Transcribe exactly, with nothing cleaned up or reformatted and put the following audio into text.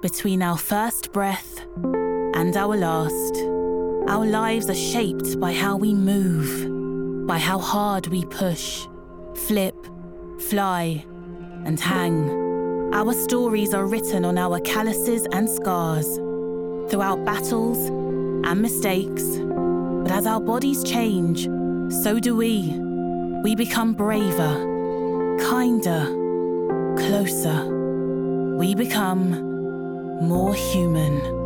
Between our first breath and our last, our lives are shaped by how we move, by how hard we push, flip, fly, and hang. Our stories are written on our calluses and scars, throughout battles and mistakes. But as our bodies change, so do we. We become braver, kinder, closer. We become more human.